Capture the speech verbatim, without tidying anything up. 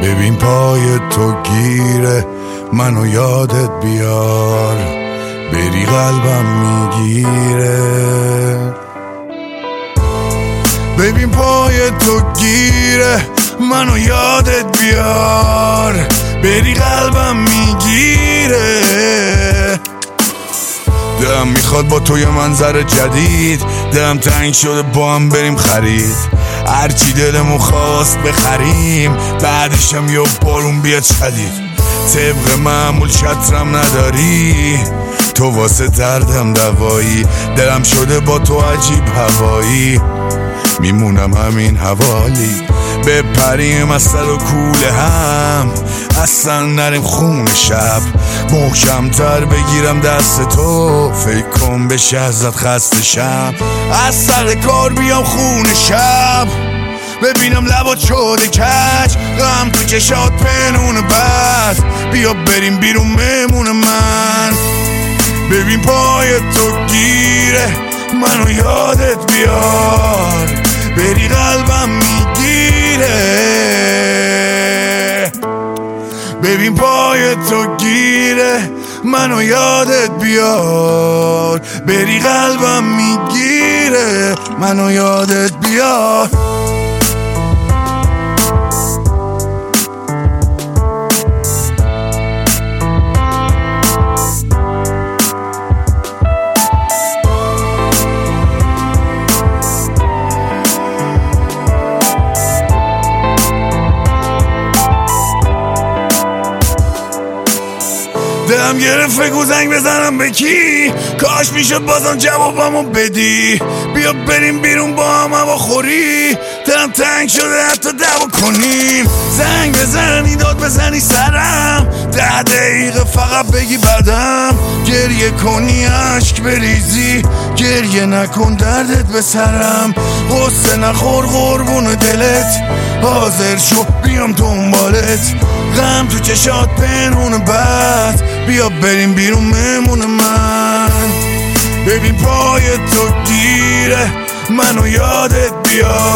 ببین پای تو گیره منو یادت بیار، بری قلبم میگیره. ببین پای تو گیره منو یادت بیار، بری قلبم میگیره. دلم میخواد با تو یه منظر جدید، دلم تنگ شده با هم بریم خرید، هرچی دلمو خواست بخریم، بعدشم یه بارون بیاد شدید. طبق معمول چترم نداری، تو واسه دردم دوایی، دلم شده با تو عجیب هوایی، میمونم همین حوالی. بپریم از سر و کوله هم، اصلا نریم خون شب، محکمتر بگیرم دست تو، فکر کن بشه ازت خسته شم. از سر کار بیام خون شب، ببینم لبات شده کج، غم تو چشات پنون بد، بیا بریم بیرون مهمون من. ببین پای تو گیره منو یادت بیار، بری قلبم میگیره. ببین پای تو گیره منو یادت بیار، بری قلبم میگیره، منو یادت بیار. دلم گرفت فکر زنگ بزنم به کی، کاش میشد بازم جوابمو بدی، بیا بریم بیرون با هم هوا خوری، دلم تنگ شده حتی دعوا کنیم. زنگ بزنی داد بزنی سرم، ده دقیقه فقط بگی بعدم، گریه کنی عشق بریزی، گریه نکن دردت به سرم، غصه نخور قربون دلت، حاضر شو بیام دنبالت، غم تو چشات پنهون بد، بیا بریم بیرون مهمون من. ببین پای تو گیره منو یادت بیار،